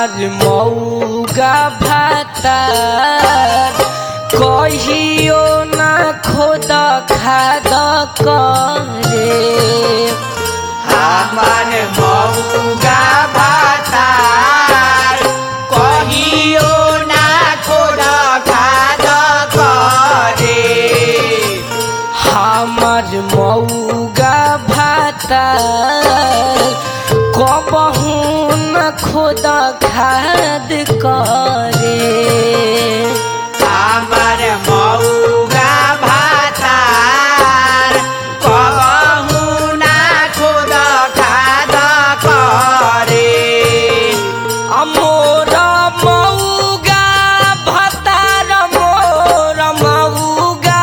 हमार मौगा भातार कहियो ना खोद खाद करे हमार मौगा भातार कहियो ना खोद खाद करे हमार मौगा भातार कबहू न खोद खाद करे हमार मौगा भातार कबहू ना खोद खाद करे मोर मौगा भातार मोर मौगा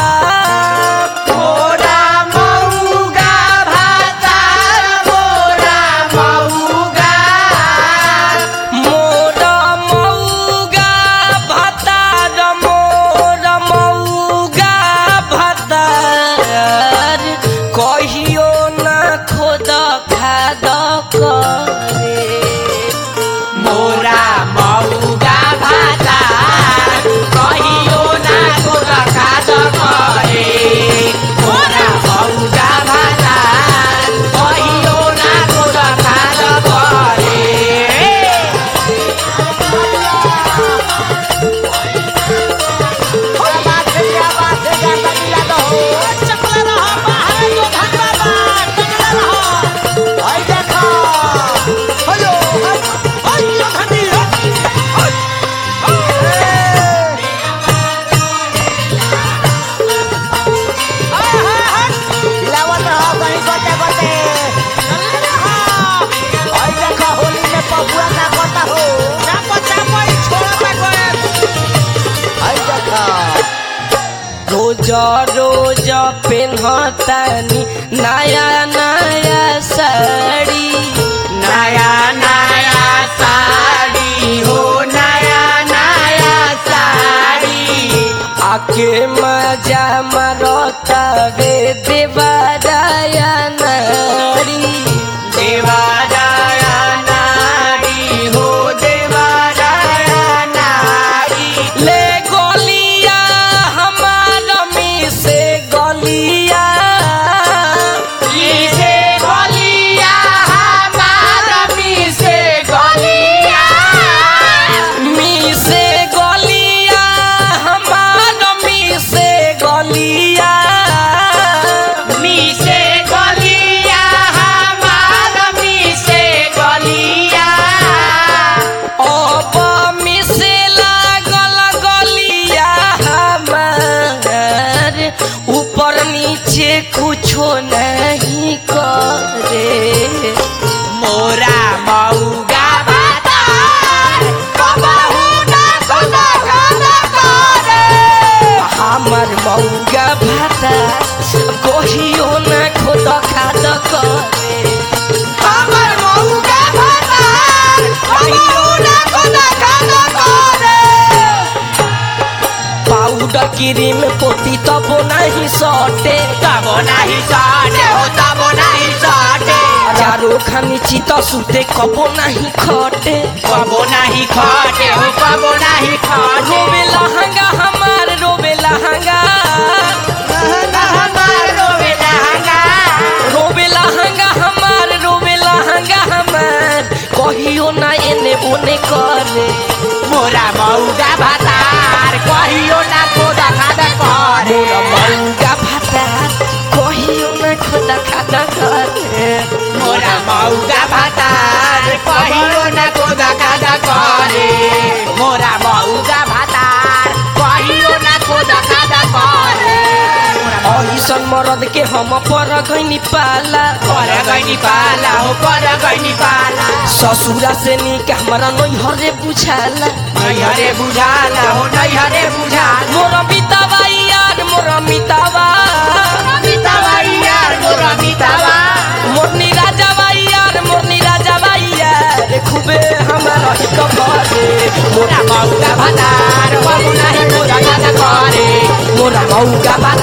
मोरा मौगा भातार मोरा मौगा मोर मौगा भातार मोर मौगा भातार कहियो ना खोद खाद करे मोरा मौगा भातार कहियो ना खोद खाद करे मोरा मौगा भातार कहियो ना खोद खाद करे रोज रोज पेन्हतानी नया नया साड़ी नया नया साड़ी हो नया नया साड़ी आके मजा मारतावे देवाराया नारी देवाराया नारी हो देवाराया नारी ले गोलिया हमार मी से गोलिया इसे गलिया हमार मी से गलिया मी से गोलिया हमार मी से गोलिया मी से गलिया हमार मी से गलिया अब मी से लागल गोलिया हमार ऊपर नीचे कुछो नहीं करे मोरा मौगा भातार कबहू ना खोद खाद करे हमार मौगा भाता कहियो ना खोद खाद करे हमर मौगा भातार कबहू ना खोद खाद करे पाउडर क्रीम पोती तबो नहीं सटे तबो नाही साटे हो तबो नाही साटे चारो खानी चित सुते कबो नहीं खटे कबो नाही खाटे हो कबो नाही खाटे रोवे लहंगा हमार रोवे लहंगा हमार रोवे लहंगा रोवे लहंगा हमार रोवे लहंगा हमार कहियो ना एने ओने करे मोरा मौगा भातार कहियो ना खोद खाद करे मोर मौगा भाता कहियो ना खोद खाद करे मोरा मौगा भातार कहियो ना खोद खाद करे मोरा मौगा भातार कहियो ना खोद खाद करे ऐसन मरद के हम पर गइनी पाला कर गइनी पाला हो कर गइनी पाला ससुरा से निक हमारा नैहरे बुझाला नैहरे बुझाला हो नैहरे बुझाला मोर मितावा यार मोर मितावा मितावा यार मोरा मितावा मोरनी राजा बाई यार मोरनी राजा बाई यार खूबे हमारा हित करे मोरा मौगा भातार कबो नाही खोद खाद करे मोरा मौगा भाता